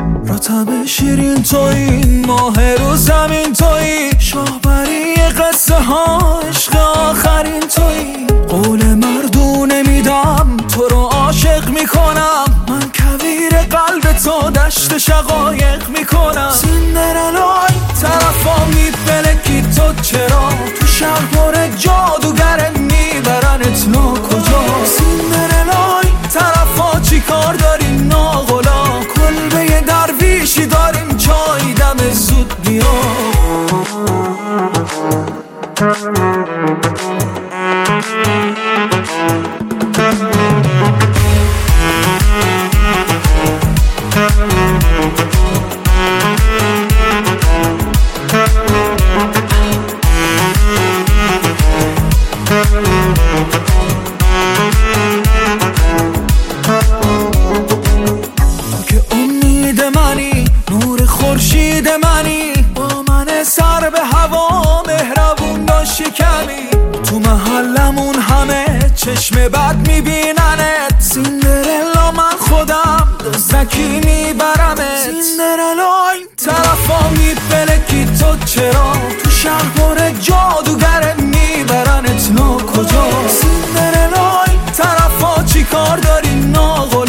رتب شیرین تویی، ماه رو زمین تویی، شاهبری قصه ها عشق آخرین تویی. قول مردو نمیدم تو رو عاشق میکنم، من کویر قلب تو دشت شقایق میکنم. سیندرلای طرفا میپلکی تو چرا، تو شهر پر جادوگر میبرنت ناکجا. سیندرلای طرفا چی کار داری ناغلا، کلبه درویشی داریم چای دم زود بیا. که امید منی، نور خورشید منی، با من سر به هوا مهربون داشتی کمی. تو محلمون همه چشم بد میبیننت، سیندرلا من خودم دزدکی میبرمت. سیندرلای طرفا میپلکی تو چرا، تو شهر پر جادوگر میبرنت ناکجا. سیندرلای طرفا چی کار داری ناغلا،